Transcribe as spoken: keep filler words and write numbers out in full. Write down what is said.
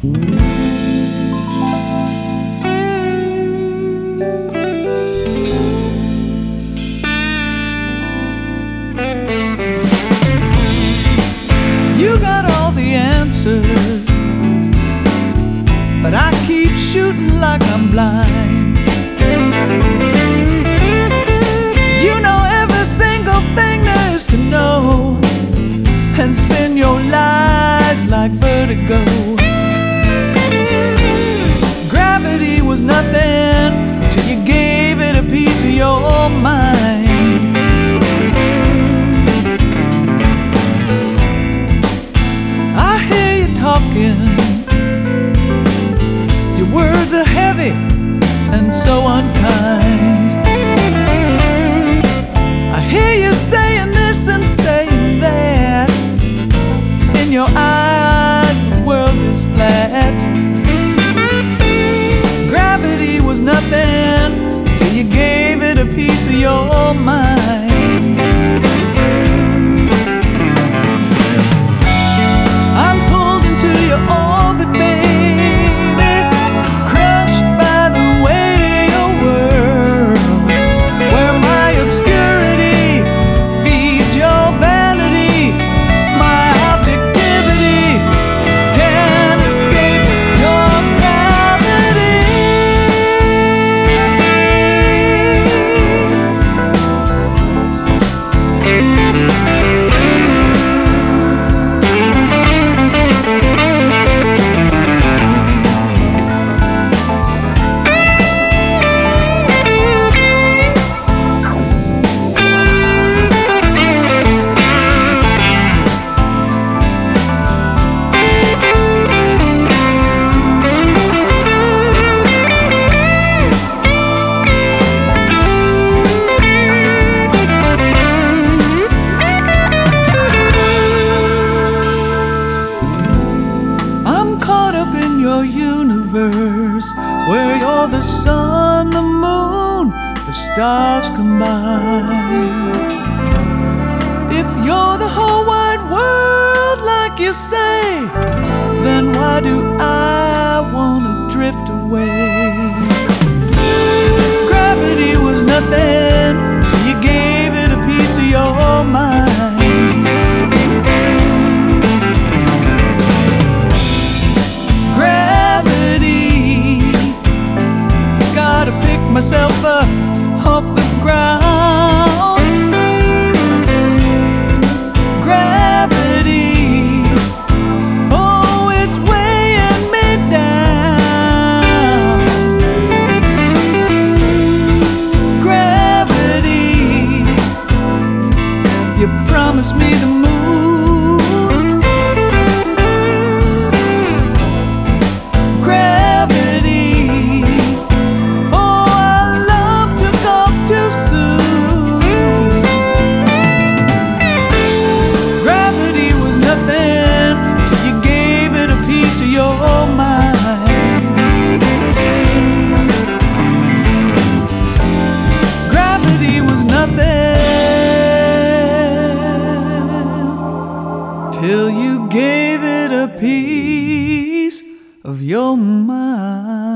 You got all the answers, but I keep shooting like I'm blind. You know every single thing there is to know, and spin your lies like vertigo. Gravity was nothing till you gave it a piece of your mind. I hear you talking, your words are heavy and so unkind. I hear you saying this and saying that. In your eyes the world is flat. Gravity was nothing till you gave it a piece of your mind. I'm pulled into your orbit, baby, crushed by the weight of your world, where my obscurity feeds your vanity. My objectivity can't escape your gravity. I'm caught up in your universe, where you're the sun, the moon, the stars combined. If you're the whole wide world like you say, then why do I wanna drift away? Gravity was nothing till you gave it a piece of your mind. Gravity, gotta pick myself up off the ground. Gravity, oh, it's weighing me down. Gravity, you promised me the moon. Gravity, oh, our love took off too soon. Gravity was nothing till you gave it a piece of your mind. Gravity was nothing till you gave it a piece of your mind.